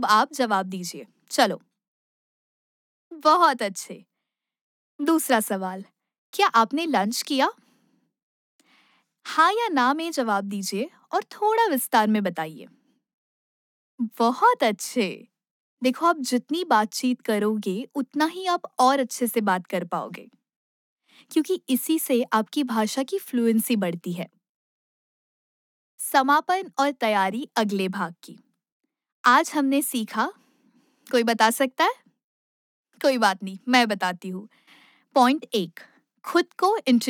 अब आप जवाब दीजिए। चलो, बहुत अच्छे। दूसरा सवाल, क्या आपने लंच किया? हाँ या ना में जवाब दीजिए और थोड़ा विस्तार में बताइए। बहुत अच्छे। देखो, आप जितनी बातचीत करोगे, उतना ही आप और अच्छे से बात कर पाओगे, क्योंकि इसी से आपकी भाषा की फ्लुएंसी बढ़ती है। समापन और तैयारी अगले भाग की। आज हमने सीखा, कोई बता सकता है? कोई बात नहीं, मैं बताती हूँ। पॉइंट 1, खुद को